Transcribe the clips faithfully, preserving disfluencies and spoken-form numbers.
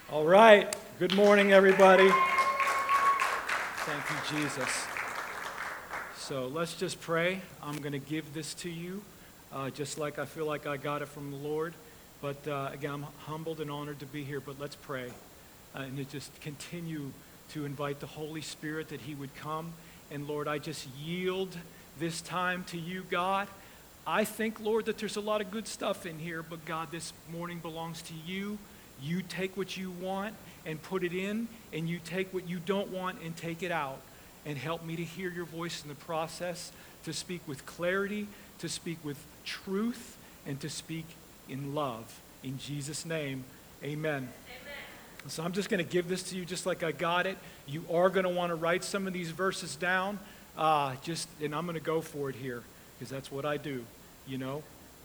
All right. Good morning, everybody. Thank you, Jesus. So let's just pray. I'm going to give this to you, uh, just like I feel like I got it from the Lord. But uh, again, I'm humbled and honored to be here. But let's pray uh, and to just continue to invite the Holy Spirit that He would come. And Lord, I just yield this time to you, God. I think, Lord, that there's a lot of good stuff in here, but God, this morning belongs to you. You take what you want and put it in, and you take what you don't want and take it out. And help me to hear your voice in the process, to speak with clarity, to speak with truth, and to speak in love. In Jesus' name, amen. Amen. So I'm just going to give this to you just like I got it. You are going to want to write some of these verses down, uh, just, and I'm going to go for it here, because that's what I do, you know.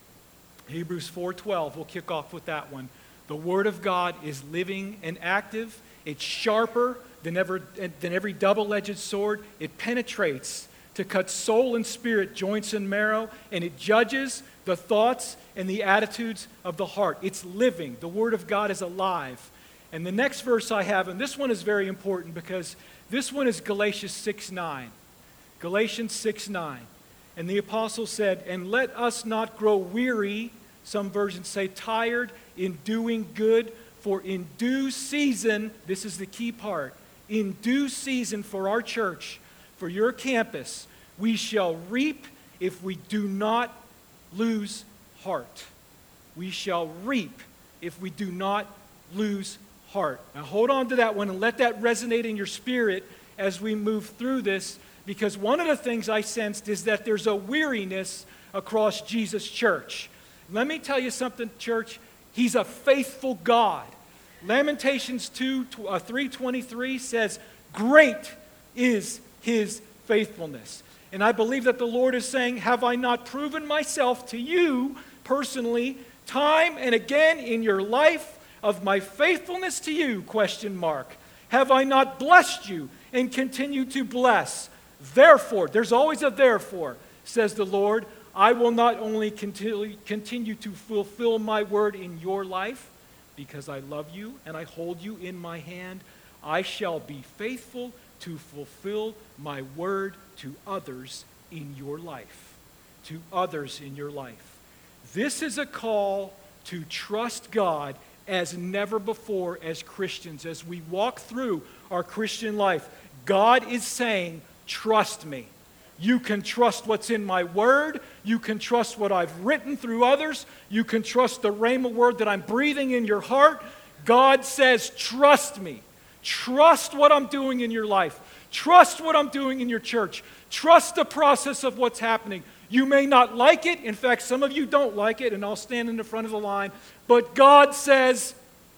Hebrews four twelve, we'll kick off with that one. The Word of God is living and active. It's sharper than, ever, than every double-edged sword. It penetrates to cut soul and spirit, joints and marrow, and it judges the thoughts and the attitudes of the heart. It's living. The Word of God is alive. And the next verse I have, and this one is very important because this one is Galatians six nine. Galatians six nine. And the apostle said, "And let us not grow weary," some versions say tired, "in doing good, for in due season," this is the key part, "in due season for our church, for your campus, we shall reap if we do not lose heart." We shall reap if we do not lose heart. Now hold on to that one and let that resonate in your spirit as we move through this, because one of the things I sensed is that there's a weariness across Jesus' church. Let me tell you something, church. He's a faithful God. Lamentations two, uh, three twenty-three says, "Great is His faithfulness." And I believe that the Lord is saying, have I not proven myself to you personally time and again in your life of my faithfulness to you, question mark. Have I not blessed you and continue to bless? Therefore, there's always a therefore, says the Lord, I will not only continue, continue to fulfill my word in your life, because I love you and I hold you in my hand, I shall be faithful to fulfill my word to others in your life. To others in your life. This is a call to trust God as never before as Christians. As we walk through our Christian life, God is saying, trust me. You can trust what's in my word. You can trust what I've written through others. You can trust the rhema word that I'm breathing in your heart. God says, trust me. Trust what I'm doing in your life. Trust what I'm doing in your church. Trust the process of what's happening. You may not like it. In fact, some of you don't like it, and I'll stand in the front of the line. But God says,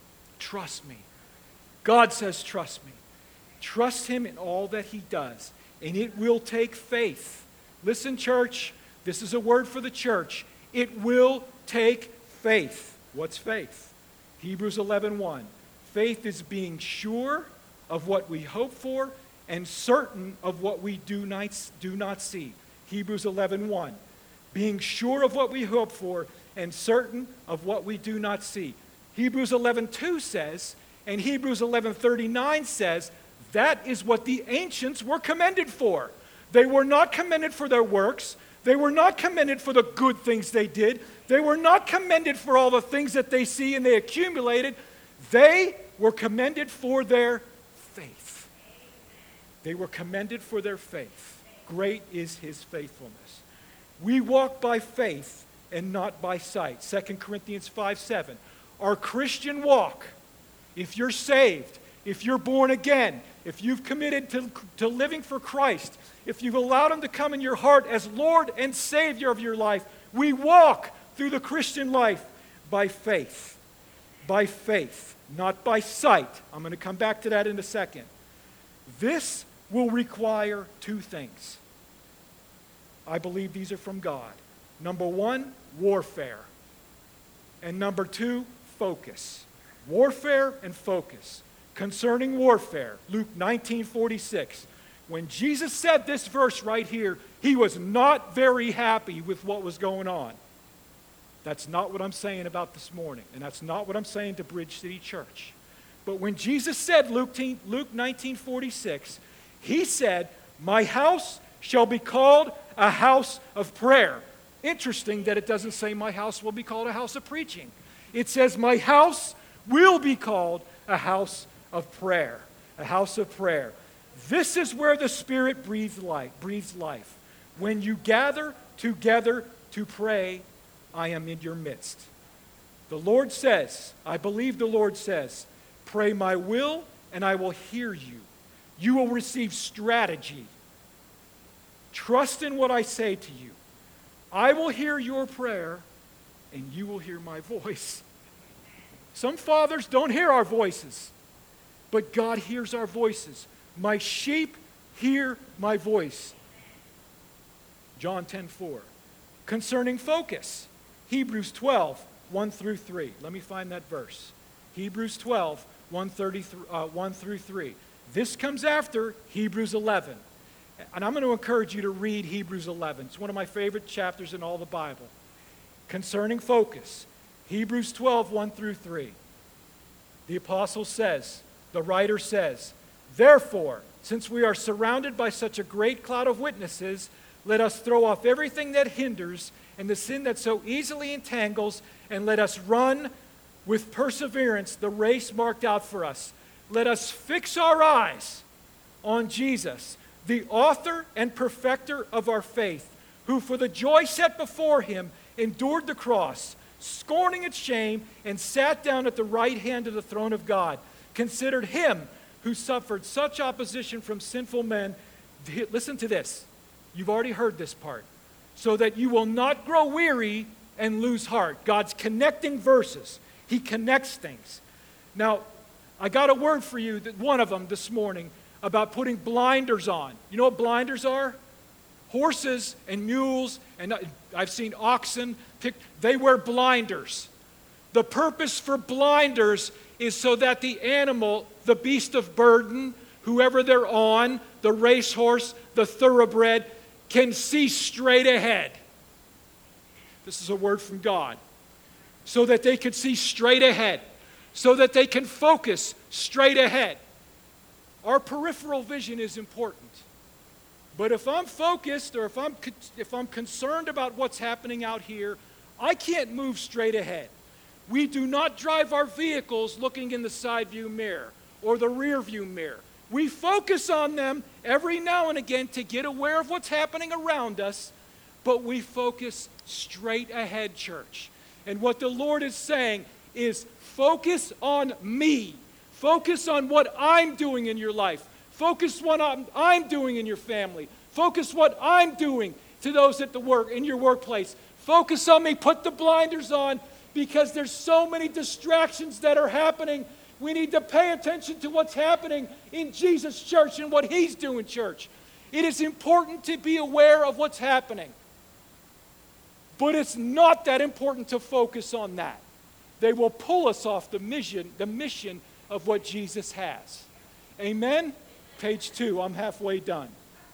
trust me. God says, trust me. Trust Him in all that He does. And it will take faith. Listen, church, this is a word for the church. It will take faith. What's faith? Hebrews eleven one. Faith is being sure of what we hope for and certain of what we do not, do not see. Hebrews eleven one. Being sure of what we hope for and certain of what we do not see. Hebrews eleven two says, and Hebrews eleven thirty-nine says, that is what the ancients were commended for. They were not commended for their works. They were not commended for the good things they did. They were not commended for all the things that they see and they accumulated. They were commended for their faith. They were commended for their faith. Great is His faithfulness. We walk by faith and not by sight. Second Corinthians five seven. Our Christian walk, if you're saved, if you're born again, if you've committed to, to living for Christ, if you've allowed Him to come in your heart as Lord and Savior of your life, we walk through the Christian life by faith. By faith, not by sight. I'm going to come back to that in a second. This will require two things. I believe these are from God. Number one, warfare. And number two, focus. Warfare and focus. Concerning warfare, Luke nineteen forty-six. When Jesus said this verse right here, He was not very happy with what was going on. That's not what I'm saying about this morning, and that's not what I'm saying to Bridge City Church. But when Jesus said, Luke nineteen forty-six, he said, my house shall be called a house of prayer. Interesting that it doesn't say my house will be called a house of preaching. It says my house will be called a house of prayer. A house of prayer. This is where the Spirit breathes life. Breathes life. When you gather together to pray, I am in your midst. The Lord says, I believe the Lord says, pray my will and I will hear you. You will receive strategy. Trust in what I say to you. I will hear your prayer and you will hear my voice. Some fathers don't hear our voices, but God hears our voices. My sheep hear my voice. John ten four. Concerning focus, Hebrews twelve, one through three. Let me find that verse. Hebrews twelve, one through three. This comes after Hebrews eleven. And I'm going to encourage you to read Hebrews eleven. It's one of my favorite chapters in all the Bible. Concerning focus, Hebrews twelve, one through three. The apostle says, the writer says, therefore, since we are surrounded by such a great cloud of witnesses, let us throw off everything that hinders and the sin that so easily entangles, and let us run with perseverance the race marked out for us. Let us fix our eyes on Jesus, the author and perfecter of our faith, who for the joy set before him endured the cross, scorning its shame, and sat down at the right hand of the throne of God. Considered him who suffered such opposition from sinful men. Listen to this. You've already heard this part. So that you will not grow weary and lose heart. God's connecting verses. He connects things. Now, I got a word for you, that one of them this morning, about putting blinders on. You know what blinders are? Horses and mules, and I've seen oxen, they wear blinders. The purpose for blinders is so that the animal, the beast of burden, whoever they're on, the racehorse, the thoroughbred, can see straight ahead. This is a word from God. So that they can see straight ahead. So that they can focus straight ahead. Our peripheral vision is important. But if I'm focused or if I'm, if I'm concerned about what's happening out here, I can't move straight ahead. We do not drive our vehicles looking in the side view mirror or the rear view mirror. We focus on them every now and again to get aware of what's happening around us, but we focus straight ahead, church. And what the Lord is saying is focus on me. Focus on what I'm doing in your life. Focus what I'm, I'm doing in your family. Focus what I'm doing to those at the work, in your workplace. Focus on me. Put the blinders on, because there's so many distractions that are happening. We need to pay attention to what's happening in Jesus' church and what he's doing, church. It is important to be aware of what's happening. But it's not that important to focus on that. They will pull us off the mission, the mission of what Jesus has. Amen? Page two, I'm halfway done.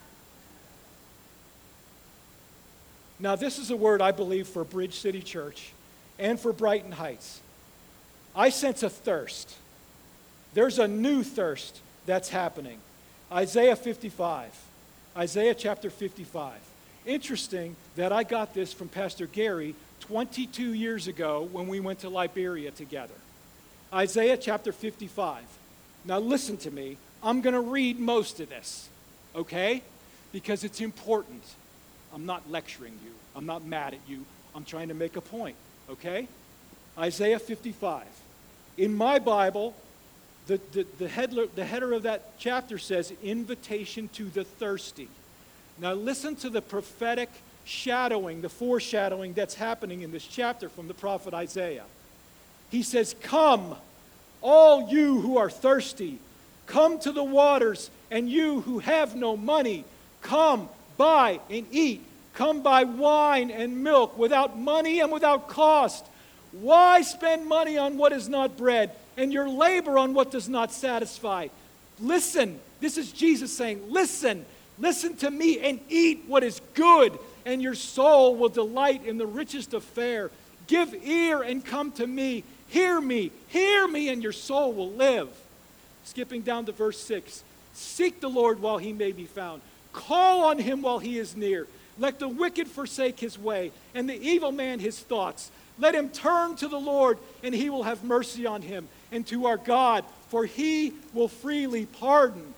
Now, this is a word I believe for Bridge City Church and for Brighton Heights. I sense a thirst. There's a new thirst that's happening. Isaiah fifty-five. Isaiah chapter fifty-five. Interesting that I got this from Pastor Gary twenty-two years ago when we went to Liberia together. Isaiah chapter fifty-five. Now listen to me. I'm going to read most of this, okay? Because it's important. I'm not lecturing you. I'm not mad at you. I'm trying to make a point, okay? Isaiah fifty-five. In my Bible, the, the, the, header, the header of that chapter says, invitation to the thirsty. Now listen to the prophetic shadowing, the foreshadowing that's happening in this chapter from the prophet Isaiah. He says, come, all you who are thirsty, come to the waters, and you who have no money, come, buy and eat. Come buy wine and milk without money and without cost. Why spend money on what is not bread, and your labor on what does not satisfy? Listen, this is Jesus saying, listen, listen to me and eat what is good, and your soul will delight in the richest of fare. Give ear and come to me. Hear me, hear me, and your soul will live. Skipping down to verse six. Seek the Lord while he may be found. Call on him while he is near. Let the wicked forsake his way, and the evil man his thoughts. Let him turn to the Lord, and he will have mercy on him, and to our God, for he will freely pardon.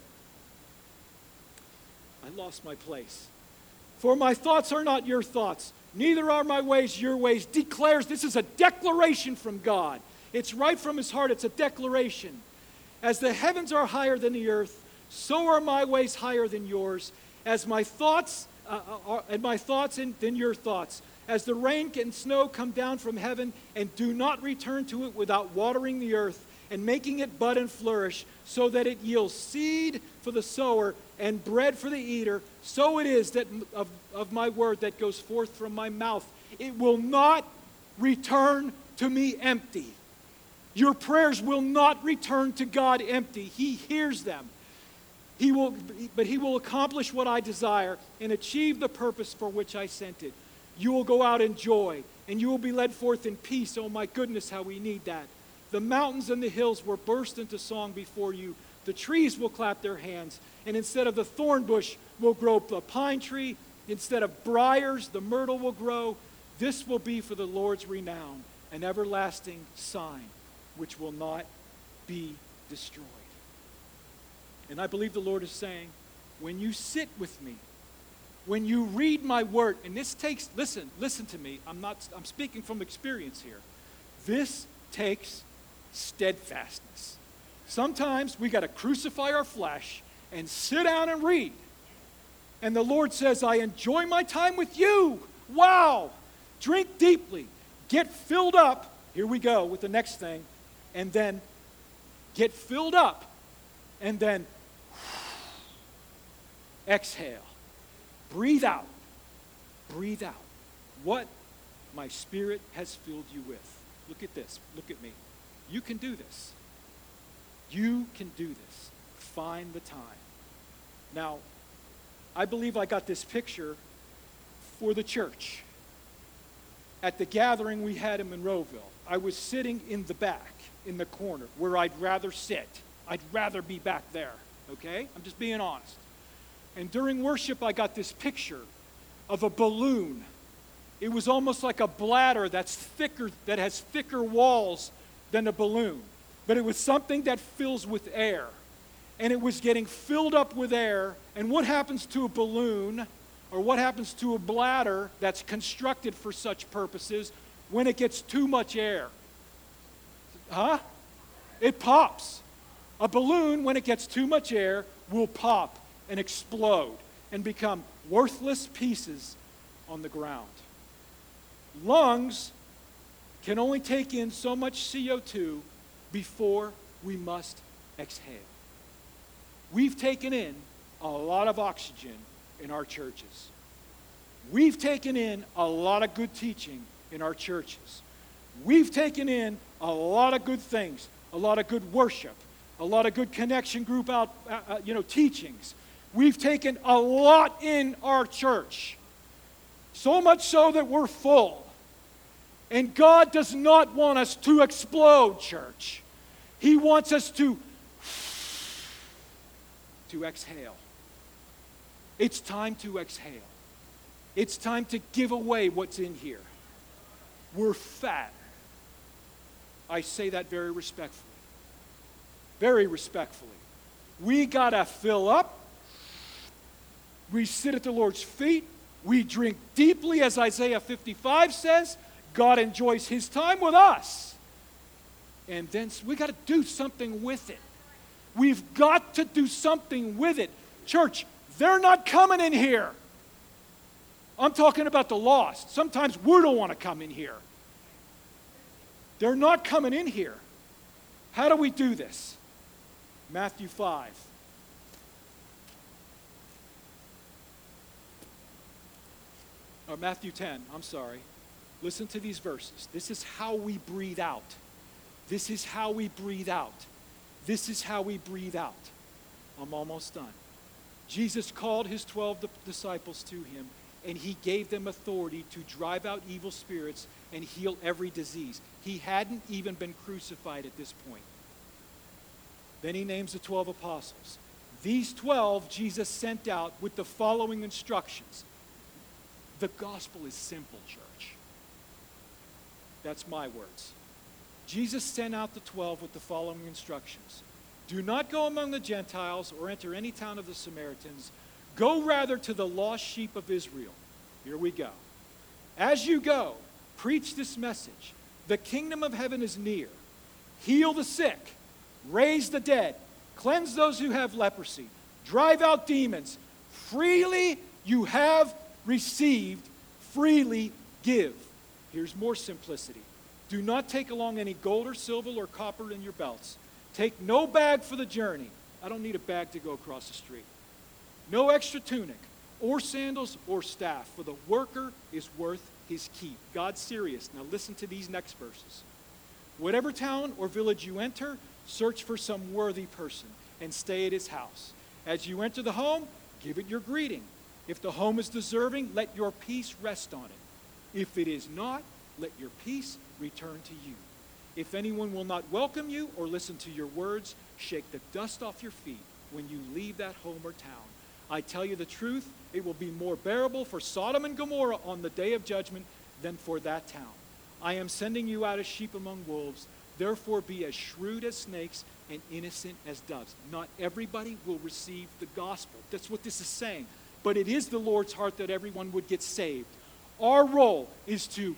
I lost my place. For my thoughts are not your thoughts, neither are my ways your ways. Declares, this is a declaration from God. It's right from his heart. It's a declaration. As the heavens are higher than the earth, so are my ways higher than yours. As my thoughts uh, are, and my thoughts in, than your thoughts. As the rain and snow come down from heaven and do not return to it without watering the earth and making it bud and flourish, so that it yields seed for the sower and bread for the eater, so it is that of, of my word that goes forth from my mouth. It will not return to me empty. Your prayers will not return to God empty. He hears them. He will, but he will accomplish what I desire and achieve the purpose for which I sent it. You will go out in joy, and you will be led forth in peace. Oh my goodness, how we need that. The mountains and the hills will burst into song before you. The trees will clap their hands, and instead of the thorn bush will grow the pine tree. Instead of briars, the myrtle will grow. This will be for the Lord's renown, an everlasting sign which will not be destroyed. And I believe the Lord is saying, when you sit with me, when you read my word, and this takes, listen, listen to me. I'm not, I'm speaking from experience here. This takes steadfastness. Sometimes we got to crucify our flesh and sit down and read. And the Lord says, I enjoy my time with you. Wow. Drink deeply. Get filled up. Here we go with the next thing. And then get filled up. And then exhale. Breathe out. Breathe out. What my spirit has filled you with. Look at this. Look at me. You can do this. You can do this. Find the time. Now, I believe I got this picture for the church. At the gathering we had in Monroeville, I was sitting in the back, in the corner, where I'd rather sit. I'd rather be back there, okay? I'm just being honest. And during worship, I got this picture of a balloon. It was almost like a bladder that's thicker, that has thicker walls than a balloon. But it was something that fills with air. And it was getting filled up with air. And what happens to a balloon, or what happens to a bladder that's constructed for such purposes when it gets too much air? Huh? It pops. A balloon, when it gets too much air, will pop and explode and become worthless pieces on the ground. Lungs can only take in so much C O two before we must exhale. We've taken in a lot of oxygen in our churches. We've taken in a lot of good teaching in our churches. We've taken in a lot of good things, a lot of good worship, a lot of good connection group out, uh, you know, teachings. We've taken a lot in our church, so much so that we're full. And God does not want us to explode, church. He wants us to, to exhale. It's time to exhale. It's time to give away what's in here. We're fat. I say that very respectfully. Very respectfully. We got to fill up. We sit at the Lord's feet. We drink deeply, as Isaiah fifty-five says. God enjoys his time with us. And then we got to do something with it. We've got to do something with it. Church, they're not coming in here. I'm talking about the lost. Sometimes we don't want to come in here. They're not coming in here. How do we do this? Matthew five. Or Matthew ten, I'm sorry. Listen to these verses. This is how we breathe out. This is how we breathe out. This is how we breathe out. I'm almost done. Jesus called his twelve disciples to him, and he gave them authority to drive out evil spirits and heal every disease. He hadn't even been crucified at this point. Then he names the twelve apostles. These twelve Jesus sent out with the following instructions. The gospel is simple, church. That's my words. Jesus sent out the twelve with the following instructions. Do not go among the Gentiles or enter any town of the Samaritans. Go rather to the lost sheep of Israel. Here we go. As you go, preach this message. The kingdom of heaven is near. Heal the sick. Raise the dead. Cleanse those who have leprosy. Drive out demons. Freely you have received, freely give. Here's more simplicity. Do not take along any gold or silver or copper in your belts. Take no bag for the journey. I don't need a bag to go across the street. No extra tunic or sandals or staff, for the worker is worth his keep. God's serious. Now listen to these next verses. Whatever town or village you enter, search for some worthy person and stay at his house. As you enter the home, give it your greeting. If the home is deserving, let your peace rest on it. If it is not, let your peace return to you. If anyone will not welcome you or listen to your words, shake the dust off your feet when you leave that home or town. I tell you the truth, it will be more bearable for Sodom and Gomorrah on the day of judgment than for that town. I am sending you out as sheep among wolves. Therefore be as shrewd as snakes and innocent as doves. Not everybody will receive the gospel. That's what this is saying. But it is the Lord's heart that everyone would get saved. Our role is to...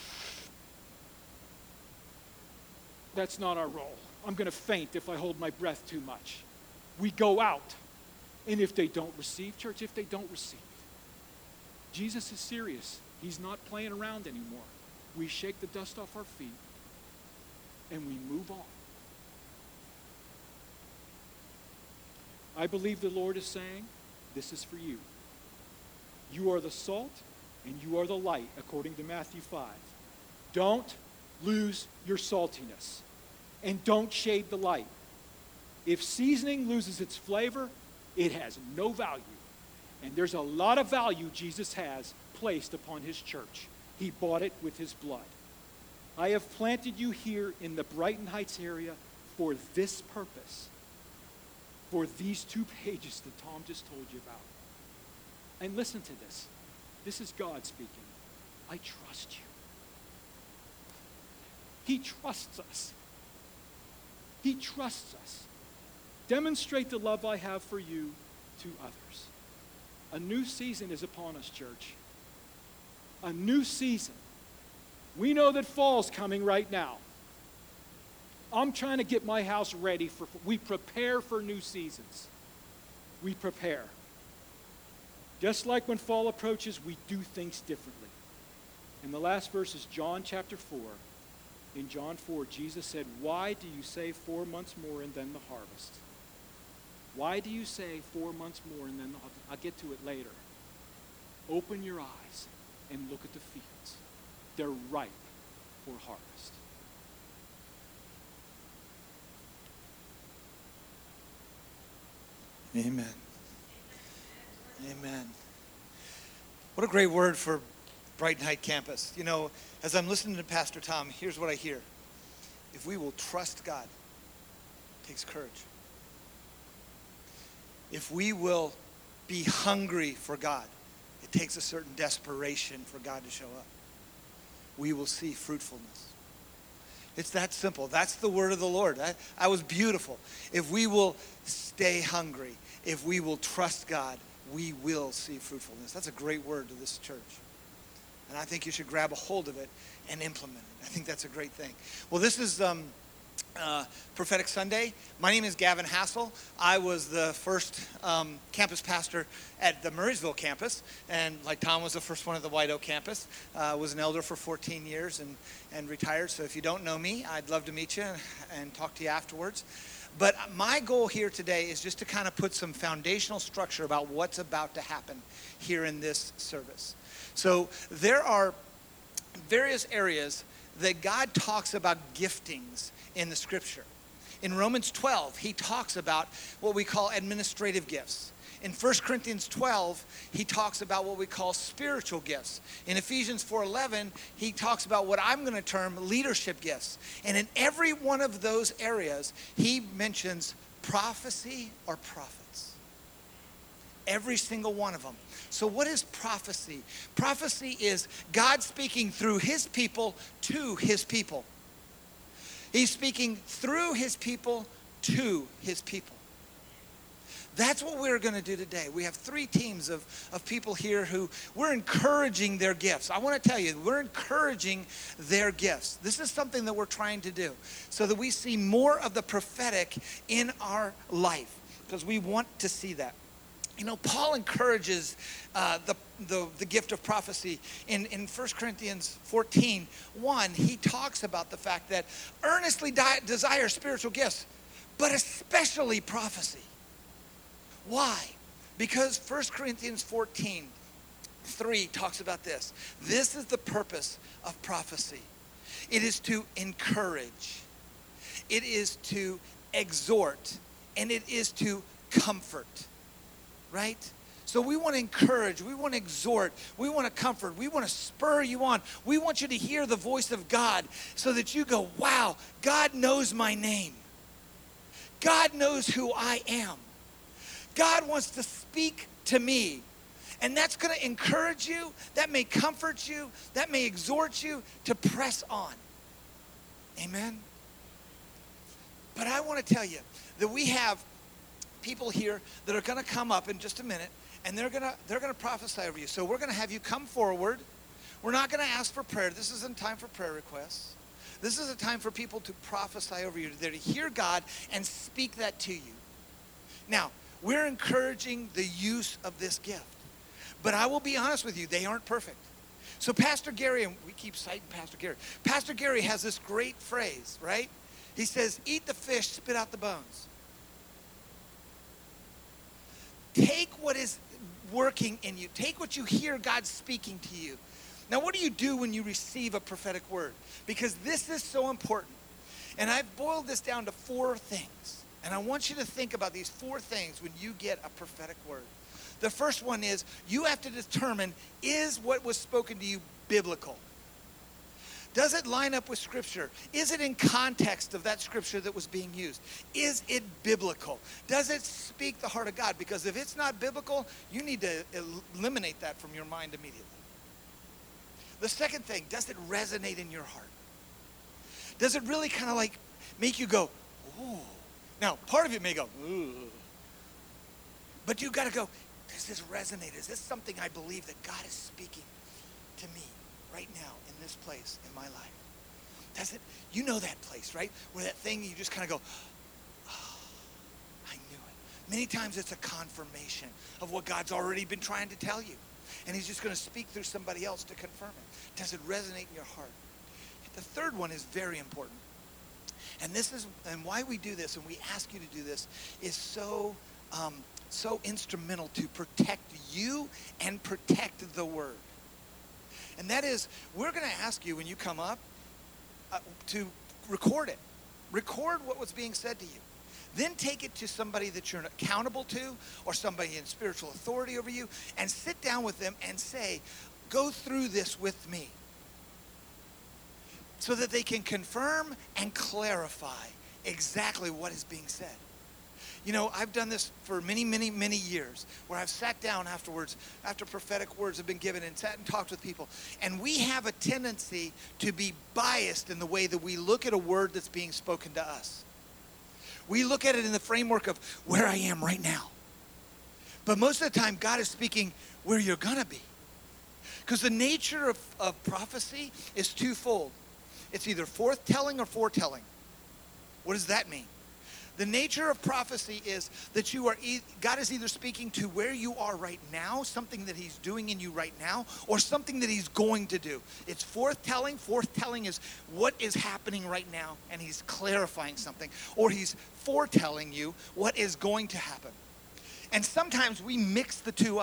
That's not our role. I'm going to faint if I hold my breath too much. We go out. And if they don't receive, church, if they don't receive, Jesus is serious. He's not playing around anymore. We shake the dust off our feet and we move on. I believe the Lord is saying, this is for you. You are the salt and you are the light, according to Matthew five. Don't lose your saltiness and don't shade the light. If seasoning loses its flavor, it has no value. And there's a lot of value Jesus has placed upon his church. He bought it with his blood. I have planted you here in the Brighton Heights area for this purpose, for these two pages that Tom just told you about. And listen to this. This is God speaking. I trust you. He trusts us. He trusts us. Demonstrate the love I have for you to others. A new season is upon us, church. A new season. We know that fall's coming right now. I'm trying to get my house ready for, we prepare for new seasons. We prepare. Just like when fall approaches, we do things differently. And the last verse is John chapter four. In John four, Jesus said, why do you say four months more and then the harvest? Why do you say four months more and then the harvest? I'll get to it later. Open your eyes and look at the fields. They're ripe for harvest. Amen. Amen. What a great word for Brighton Heights campus. You know, as I'm listening to Pastor Tom, here's what I hear. If we will trust God, it takes courage. If we will be hungry for God, it takes a certain desperation for God to show up. We will see fruitfulness. It's that simple. That's the word of the Lord. That, that was beautiful. If we will stay hungry, if we will trust God, we will see fruitfulness. That's a great word to this church. And I think you should grab a hold of it and implement it. I think that's a great thing. Well, this is um, uh, Prophetic Sunday. My name is Gavin Hassel. I was the first um, campus pastor at the Murraysville campus. And like Tom was the first one at the White Oak campus. I uh, was an elder for fourteen years and, and retired. So if you don't know me, I'd love to meet you and talk to you afterwards. But my goal here today is just to kind of put some foundational structure about what's about to happen here in this service. So there are various areas that God talks about giftings in the scripture. In Romans twelve, he talks about what we call administrative gifts. In First Corinthians twelve, he talks about what we call spiritual gifts. In Ephesians four eleven, he talks about what I'm going to term leadership gifts. And in every one of those areas, he mentions prophecy or prophets. Every single one of them. So what is prophecy? Prophecy is God speaking through his people to his people. He's speaking through his people to his people. That's what we're going to do today. We have three teams of, of people here who we're encouraging their gifts. I want to tell you, we're encouraging their gifts. This is something that we're trying to do so that we see more of the prophetic in our life, because we want to see that. You know, Paul encourages uh, the, the, the gift of prophecy. In, in First Corinthians fourteen, one, he talks about the fact that earnestly di- desire spiritual gifts, but especially prophecy. Why? Because First Corinthians fourteen, three talks about this. This is the purpose of prophecy. It is to encourage. It is to exhort. And it is to comfort. Right? So we want to encourage, we want to exhort, we want to comfort, we want to spur you on. We want you to hear the voice of God so that you go, wow, God knows my name. God knows who I am. God wants to speak to me. And that's going to encourage you, that may comfort you, that may exhort you to press on. Amen? But I want to tell you that we have people here that are going to come up in just a minute, and they're going to they're going to prophesy over you. So we're going to have you come forward. We're not going to ask for prayer. This isn't time for prayer requests. This is a time for people to prophesy over you. They're to hear God and speak that to you. Now, we're encouraging the use of this gift. But I will be honest with you, they aren't perfect. So Pastor Gary, and we keep citing Pastor Gary. Pastor Gary has this great phrase, right? He says, eat the fish, spit out the bones. Take what is working in you. Take what you hear God speaking to you. Now, what do you do when you receive a prophetic word? Because this is so important. And I've boiled this down to four things. And I want you to think about these four things when you get a prophetic word. The first one is you have to determine, is what was spoken to you biblical? Does it line up with Scripture? Is it in context of that Scripture that was being used? Is it biblical? Does it speak the heart of God? Because if it's not biblical, you need to eliminate that from your mind immediately. The second thing, does it resonate in your heart? Does it really kind of like make you go, ooh? Now, part of it may go, ooh. But you got to go, does this resonate? Is this something I believe that God is speaking to me right now in this place in my life? Does it, you know that place, right? Where that thing you just kind of go, oh, I knew it. Many times it's a confirmation of what God's already been trying to tell you. And he's just going to speak through somebody else to confirm it. Does it resonate in your heart? The third one is very important. And this is, and why we do this, and we ask you to do this, is so, um, so instrumental to protect you and protect the word. And that is, we're going to ask you when you come up uh, to record it. Record what was being said to you. Then take it to somebody that you're accountable to or somebody in spiritual authority over you and sit down with them and say, go through this with me. So that they can confirm and clarify exactly what is being said. You know, I've done this for many, many, many years where I've sat down afterwards, after prophetic words have been given, and sat and talked with people. And we have a tendency to be biased in the way that we look at a word that's being spoken to us. We look at it in the framework of where I am right now. But most of the time, God is speaking where you're going to be. Because the nature of, of prophecy is twofold. It's either forthtelling or foretelling. What does that mean? The nature of prophecy is that you are, e- God is either speaking to where you are right now, something that he's doing in you right now, or something that he's going to do. It's forthtelling. Forthtelling is what is happening right now, and he's clarifying something. Or he's foretelling you what is going to happen. And sometimes we mix the two up.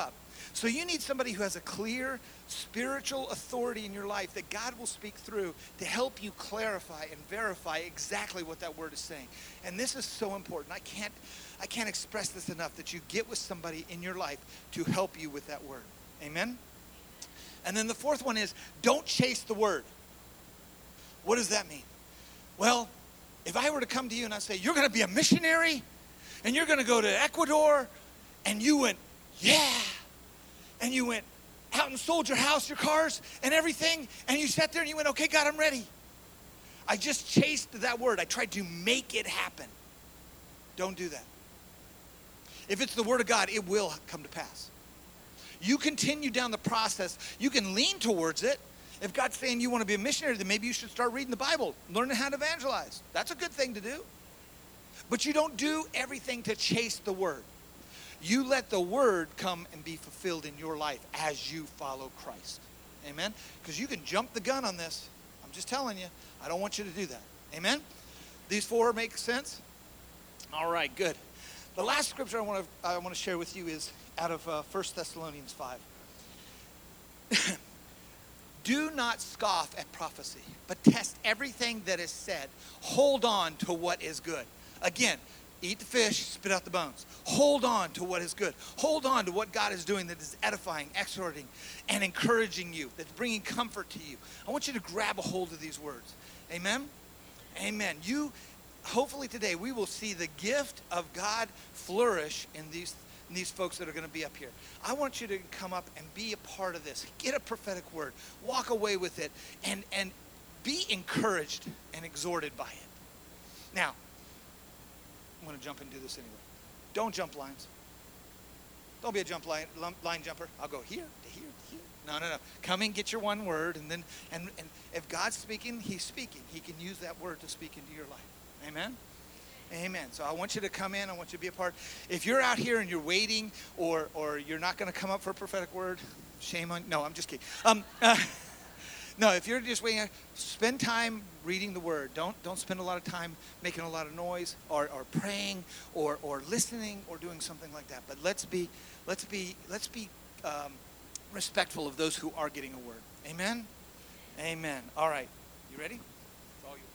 So you need somebody who has a clear spiritual authority in your life that God will speak through to help you clarify and verify exactly what that word is saying. And this is so important. I can't, I can't express this enough, that you get with somebody in your life to help you with that word. Amen? And then the fourth one is, don't chase the word. What does that mean? Well, if I were to come to you and I say, you're going to be a missionary and you're going to go to Ecuador, and you went, yeah, and you went out and sold your house, your cars, and everything, and you sat there and you went, okay, God, I'm ready. I just chased that word. I tried to make it happen. Don't do that. If it's the word of God, it will come to pass. You continue down the process. You can lean towards it. If God's saying you want to be a missionary, then maybe you should start reading the Bible, learning how to evangelize. That's a good thing to do. But you don't do everything to chase the word. You let the word come and be fulfilled in your life as you follow Christ. Amen? Because you can jump the gun on this. I'm just telling you. I don't want you to do that. Amen? These four make sense? All right, good. The last scripture I want to I want to share with you is out of uh, First Thessalonians five. Do not scoff at prophecy, but test everything that is said. Hold on to what is good. Again, eat the fish, spit out the bones. Hold on to what is good. Hold on to what God is doing that is edifying, exhorting, and encouraging you, that's bringing comfort to you. I want you to grab a hold of these words. Amen? Amen. You, hopefully today, we will see the gift of God flourish in these, in these folks that are going to be up here. I want you to come up and be a part of this. Get a prophetic word. Walk away with it, and, and be encouraged and exhorted by it. Now, I'm going to jump and do this anyway. Don't jump lines. Don't be a jump line, line jumper. I'll go here to here to here. No, no, no. Come and get your one word, and then and, and if God's speaking, he's speaking. He can use that word to speak into your life. Amen? Amen. So I want you to come in. I want you to be a part. If you're out here and you're waiting, or or you're not going to come up for a prophetic word, shame on. No, I'm just kidding. Um, uh, no, if you're just waiting, spend time reading the word. Don't don't spend a lot of time making a lot of noise, or, or praying, or or listening, or doing something like that. But let's be let's be let's be um, respectful of those who are getting a word. Amen. Amen. All right. You ready? It's all yours.